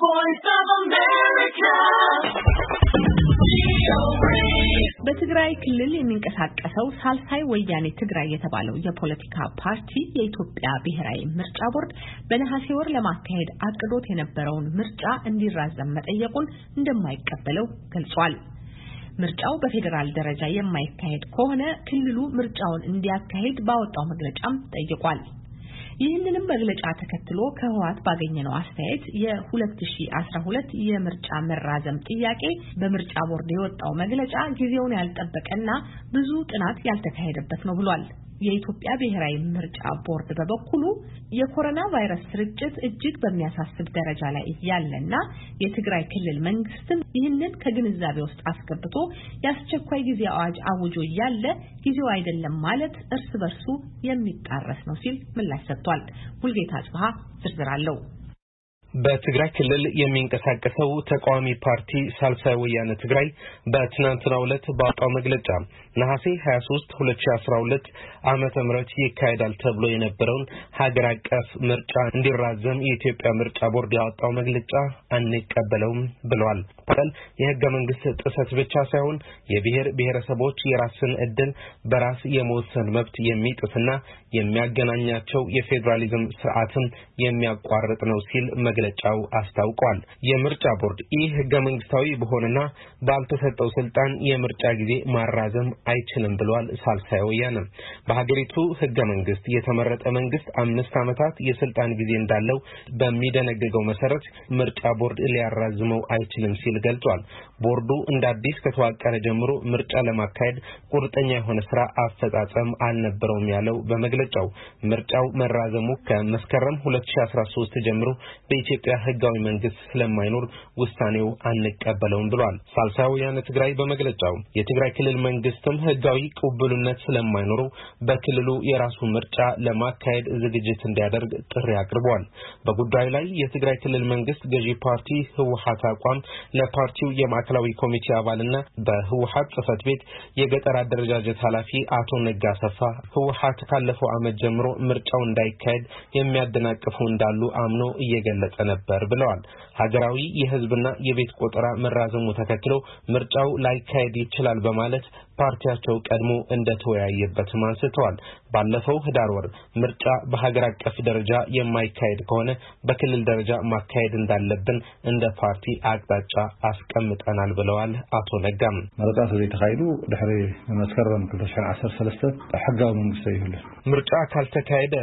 voice of America. በትግራይ ክልል የሚንቀሳቀሰው ሳልሳይ ወያኔ ትግራይ የተባለው የፖለቲካ ፓርቲ የኢትዮጵያ ብሔራዊ ምርጫ ቦርድ በነሐሴ ወር ለማካሄድ አቅዶት የነበረውን ምርጫ እንዲራዘም መጠየቁን እንደማይቀበለው ገልጿል። ምርጫው በፌደራል ደረጃ የማይካሄድ ከሆነ ክልሉ ምርጫውን እንዲያካሄድ ባወጣው መግለጫም ጠይቋል። ይህንንም መግለጫ ተከትሎ ከህወሓት ባገኘነው አስተያየት የ2012 የምርጫ መራዘም ጥያቄ በምርጫ ቦርድ የወጣው መግለጫ ጊዜውን ያልጠበቀና ብዙ ጥናት ያልተካሄደበት ነው ብሏል። የኢትዮጵያ ብሔራዊ ምርጫ ቦርድ በበኩሉ የኮሮና ቫይረስ ስርጭት እጅግ በሚያሳስብ ደረጃ ላይ ያለና የትግራይ ክልል መንግስትም ይህንን ከግንዛቤ ውስጥ አስገብቶ የአስቸኳይ ጊዜ አዋጅ አውጆ ያለ ጊዜው አይደለም ማለት እርስ በርሱ የሚጣረስ ነው ሲል ምላሽ ሰጥቷል። ሙልጌታ ጽሃ ዝርዝር አለው። በትግራይ ክልል የሚንቀሳቀሰው ተቃዋሚ ፓርቲ ሳልሳይ ወያነ ትግራይ በትናንትናው ዕለት ባወጣው መግለጫ ነሐሴ 23 2012 ዓመተ ምህረት ይካሄዳል ተብሎ የነበረውን ሀገር አቀፍ ምርጫ እንዲራዘም የኢትዮጵያ ምርጫ ቦርድ ያወጣው መግለጫ አንቀበለውም ብለዋል። የህገ መንግስት ጥሰት ብቻ ሳይሆን የብሔር ብሔረሰቦች የራስን ዕድል በራስ የመወሰን መብት የሚጥስና የሚያገናኛቸው የፌዴራሊዝም ስርዓትን የሚያቋርጥ ነው ሲል መግለጫው አስታውቋል። የምርጫ ቦርድ ይህ ህገ መንግስታዊ በሆነና ባልተሰጠው ስልጣን የምርጫ ጊዜ ማራዘም አይችልም ብሏል። ሳልሳይ ወያነ በሀገሪቱ ህገ መንግስት የተመረጠ መንግስት 5 ዓመታት የስልጣን ጊዜ እንዳለው በሚደነግገው መሰረት ምርጫ ቦርድ ሊያራዝመው አይችልም ሲል ገልጿል። ቦርዱ እንደ አዲስ ከተዋቀረ ጀምሮ ምርጫ ለማካሄድ ቁርጠኛ የሆነ ስራ አፈጻጸም አልነበረውም ያለው በመግለጫው ምርጫው መራዘሙ ከመስከረም 2013 ጀምሮ በኢትዮጵያ ህጋዊ መንግስት ስለማይኖር ውሳኔው አንቀበለውም ብሏል። ሳልሳይ ወያነ ትግራይ በመግለጫው የትግራይ ክልል መንግስትም ህጋዊ ቅቡልነት ስለማይኖረው በክልሉ የራሱ ምርጫ ለማካሄድ ዝግጅት እንዲያደርግ ጥሪ አቅርቧል። በጉዳዩ ላይ የትግራይ ክልል መንግስት ገዢ ፓርቲ ህወሓት አቋም ለፓርቲው የማዕከላዊ ኮሚቴ አባልና በህወሓት ጽህፈት ቤት የገጠር አደረጃጀት ኃላፊ አቶ ነጋ ሰፋ ህወሓት ካለፈው ዓመት ጀምሮ ምርጫው እንዳይካሄድ የሚያደናቅፉ እንዳሉ አምኖ እየገለጸ ነበር ብለዋል። ሀገራዊ የህዝብና የቤት ቆጠራ መራዘሙ ተከትሎ ምርጫው ላይካሄድ ይችላል በማለት ፓርቲያቸው ቀድሞ እንደተወያየበት አንስተዋል። ባለፈው ህዳር ወር ምርጫ በሀገር አቀፍ ደረጃ የማይካሄድ ከሆነ በክልል ደረጃ ማካሄድ እንዳለብን እንደ ፓርቲ አቅጣጫ አስቀምጠናል ብለዋል። አቶ ነጋም ምርጫው ተካሂዱ ድህሪ መስከረም 2013 ህጋዊ መንግስት ይሁን ምርጫ ካልተካሄደ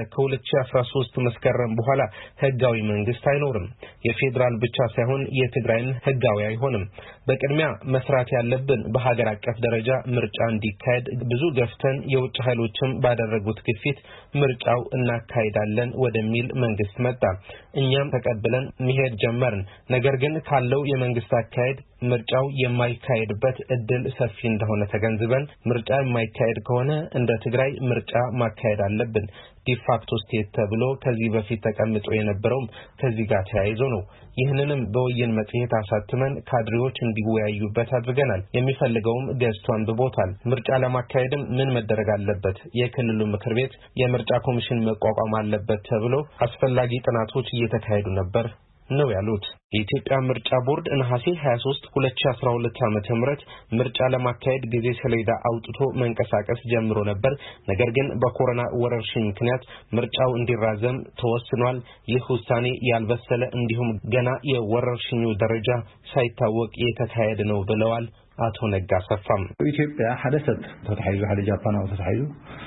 ከ2013 መስከረም በኋላ ህጋዊ መንግስት አይኖርም። የፌደራል ብቻ ሳይሆን የትግራይን ህጋዊ አይሆንም። በቅድሚያ መስራት ያለብን በሀገር አቀፍ ደረጃ ምርጫ እንዲካሄድ ብዙ ገፍተን የውጭ ኃይሎችም ባደረጉት ግፊት ምርጫው እናካሄዳለን ወደሚል መንግስት መጣ። እኛም ተቀብለን መሄድ ጀመርን። ነገር ግን ካለው የመንግስት አካሄድ ምርጫው የማይካሄድበት እድል ሰፊ እንደሆነ ተገንዝበን ምርጫ የማይካሄድ ከሆነ እንደ ትግራይ ምርጫ ማካሄድ አለብን። ዲፋክቶ ስቴት ተብሎ ከዚህ በፊት ተቀምጦ የነበረው ከዚህ ጋር ተያይዞ ነው። ይህንንም በወይን መጽሔት አሳትመን ካድሬዎች እንዲወያዩበት አድርገናል። የሚፈልገውም ገዝቶ አንብቦታል። ምርጫ ለማካሄድም ምን መደረግ አለበት፣ የክልሉ ምክር ቤት የምርጫ ኮሚሽን መቋቋም አለበት ተብሎ አስፈላጊ ጥናቶች እየተካሄዱ ነበር ነው ያሉት። የኢትዮጵያ ምርጫ ቦርድ ነሐሴ 23 2012 ዓመተ ምህረት ምርጫ ለማካሄድ ጊዜ ሰሌዳ አውጥቶ መንቀሳቀስ ጀምሮ ነበር። ነገር ግን በኮሮና ወረርሽኝ ምክንያት ምርጫው እንዲራዘም ተወስኗል። ይህ ውሳኔ ያልበሰለ እንዲሁም ገና የወረርሽኙ ደረጃ ሳይታወቅ የተካሄደ ነው ብለዋል አቶ ነጋ ሰፋም። ኢትዮጵያ ሐደሰት ተታይዙ ሐደ ጃፓናው ተታይዙ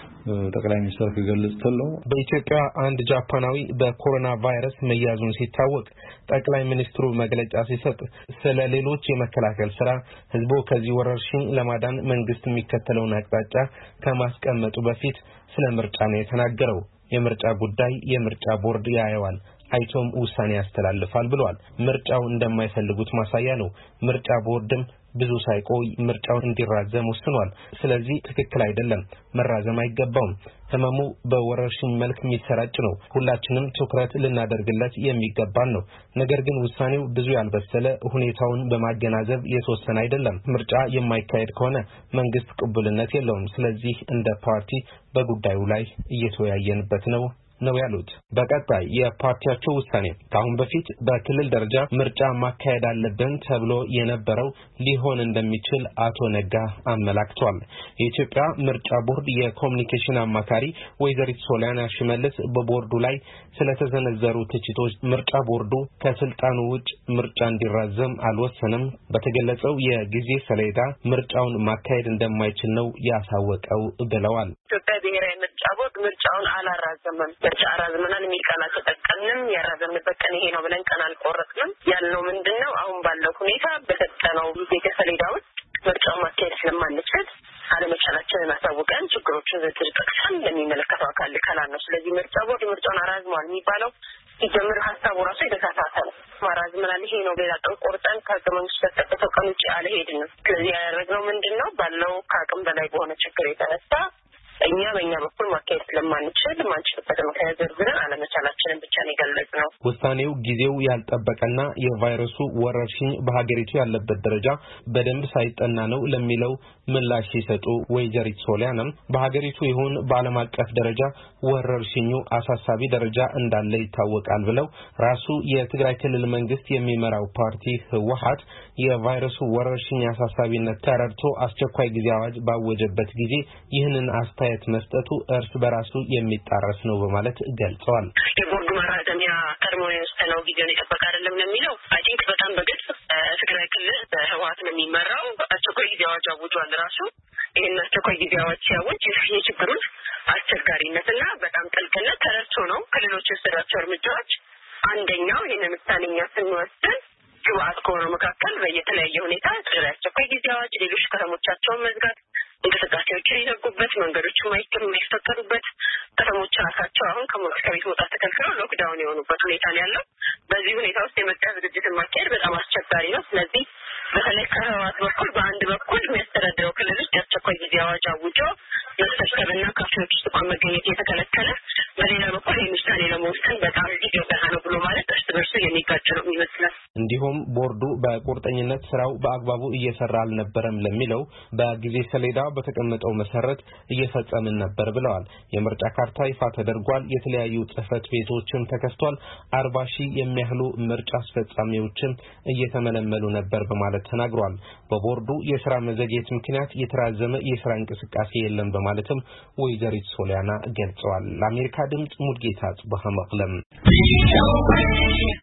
ጠቅላይ ሚኒስትር ከገለጹ ተሎ በኢትዮጵያ አንድ ጃፓናዊ በኮሮና ቫይረስ መያዙን ሲታወቅ ጠቅላይ ሚኒስትሩ መግለጫ ሲሰጥ ስለ ሌሎች የመከላከል ስራ ህዝቡ ከዚህ ወረርሽኝ ለማዳን መንግስት የሚከተለውን አቅጣጫ ከማስቀመጡ በፊት ስለ ምርጫ ነው የተናገረው። የምርጫ ጉዳይ የምርጫ ቦርድ ያየዋል፣ አይቶም ውሳኔ ያስተላልፋል ብለዋል። ምርጫው እንደማይፈልጉት ማሳያ ነው። ምርጫ ቦርድም ብዙ ሳይቆይ ምርጫው እንዲራዘም ወስኗል። ስለዚህ ትክክል አይደለም፣ መራዘም አይገባውም። ህመሙ በወረርሽኝ መልክ የሚሰራጭ ነው። ሁላችንም ትኩረት ልናደርግለት የሚገባን ነው። ነገር ግን ውሳኔው ብዙ ያልበሰለ ሁኔታውን በማገናዘብ የተወሰነ አይደለም። ምርጫ የማይካሄድ ከሆነ መንግስት ቅቡልነት የለውም። ስለዚህ እንደ ፓርቲ በጉዳዩ ላይ እየተወያየንበት ነው ነው ያሉት። በቀጣይ የፓርቲያቸው ውሳኔ ካሁን በፊት በክልል ደረጃ ምርጫ ማካሄድ አለብን ተብሎ የነበረው ሊሆን እንደሚችል አቶ ነጋ አመላክቷል። የኢትዮጵያ ምርጫ ቦርድ የኮሙኒኬሽን አማካሪ ወይዘሪት ሶሊያና ሽመልስ በቦርዱ ላይ ስለተዘነዘሩ ትችቶች ምርጫ ቦርዱ ከስልጣኑ ውጭ ምርጫ እንዲራዘም አልወሰነም፣ በተገለጸው የጊዜ ሰሌዳ ምርጫውን ማካሄድ እንደማይችል ነው ያሳወቀው ብለዋል። ኢትዮጵያ ብሔራዊ ምርጫ ቦርድ ምርጫውን አላራዘመም። ምርጫ አራዝመናል የሚል ቃል አልተጠቀምንም። ያራዘምንበት ቀን ይሄ ነው ብለን ቀን አልቆረጥንም። ያልነው ምንድነው አሁን ባለው ሁኔታ በተጠናው ጊዜ ሰሌዳ ውስጥ ምርጫውን ማካሄድ ስለማንችል አለመቻላችንን አሳውቀን ችግሮችን ዝርዝር ጠቅሰን ለሚመለከተው አካል ልከናል ነው። ስለዚህ ምርጫ ቦርድ ምርጫውን አራዝሟል የሚባለው ሲጀምር ሀሳቡ ራሱ የተሳሳተ ነው። ማራዝመናል ይሄ ነው ሌላ ቀን ቆርጠን ከህገ መንግስቱ ከተጠቀሰው ቀን ውጭ አልሄድንም። ስለዚህ ያደረግነው ምንድነው ባለው ከአቅም በላይ በሆነ ችግር የተነሳ እኛ በእኛ በኩል ማካሄድ ስለማንችል ማንችልበት ምክንያት ዝርዝርን አለመቻላችንን ብቻ ነው የገለጽነው። ውሳኔው ጊዜው ያልጠበቀና የቫይረሱ ወረርሽኝ በሀገሪቱ ያለበት ደረጃ በደንብ ሳይጠና ነው ለሚለው ምላሽ ሲሰጡ ወይዘሪት ሶሊያናም በሀገሪቱ ይሁን በዓለም አቀፍ ደረጃ ወረርሽኙ አሳሳቢ ደረጃ እንዳለ ይታወቃል ብለው ራሱ የትግራይ ክልል መንግስት የሚመራው ፓርቲ ህወሓት የቫይረሱ ወረርሽኝ አሳሳቢነት ተረድቶ አስቸኳይ ጊዜ አዋጅ ባወጀበት ጊዜ ይህንን አስተያየት መስጠቱ እርስ በራሱ የሚጣረስ ነው በማለት ገልጸዋል። የቦርዱ ማራዘሚያ ቀድሞ የወሰነው ጊዜውን የጠበቀ አይደለም ለሚለው አይ ቲንክ በጣም በግልጽ ትግራይ ክልል በህወሓት ነው የሚመራው አስቸኳይ ጊዜ አዋጅ አውጇል። ራሱ ይህን አስቸኳይ ጊዜ አዋጅ ሲያውጅ የችግሩን አስቸጋሪነትና በጣም ጥልቅነት ተረድቶ ነው ክልሎች የወሰዷቸው እርምጃዎች። አንደኛው ይህንን ውሳኔኛ ስንወስን ግብአት ከሆነው መካከል በየተለያየ ሁኔታ ትግራይ አስቸኳይ ጊዜ አዋጅ ሌሎች ከተሞቻቸውን መዝጋት፣ እንቅስቃሴዎችን የዘጉበት፣ መንገዶች የማይፈቀዱበት፣ ከተሞች ራሳቸው አሁን ከቤት መውጣት ተከልክለው ሎክዳውን የሆኑበት ሁኔታ ነው ያለው። በዚህ ሁኔታ ውስጥ የምርጫ ዝግጅትን ማካሄድ በጣም አስቸጋሪ ነው። ስለዚህ በተለይ ከህወሓት በኩል በአንድ በኩል የሚያስተዳድረው ክልል ውስጥ የአስቸኳይ ጊዜ አዋጅ አውጆ መሰብሰብና ካፌዎች ውስጥ እንኳን መገኘት የተከለከለ፣ በሌላ በኩል ውሳኔ ለመወሰን በጣም ጊዜው ገና ነው ብሎ ማለት እርስ በርሱ የሚጋጭ ነው ይመስላል። እንዲሁም ቦርዱ በቁርጠኝነት ስራው በአግባቡ እየሰራ አልነበረም ለሚለው በጊዜ ሰሌዳ በተቀመጠው መሰረት እየፈጸምን ነበር ብለዋል። የምርጫ ካርታ ይፋ ተደርጓል። የተለያዩ ጽህፈት ቤቶችም ተከፍቷል። 40,000 የሚያህሉ ምርጫ አስፈጻሚዎችም እየተመለመሉ ነበር በማለት ተናግሯል። በቦርዱ የስራ መዘግየት ምክንያት የተራዘመ የስራ እንቅስቃሴ የለም በማለትም ወይዘሪት ሶሊያና ገልጸዋል። ለአሜሪካ ድምጽ ሙልጌታ ጽባህ መቅለም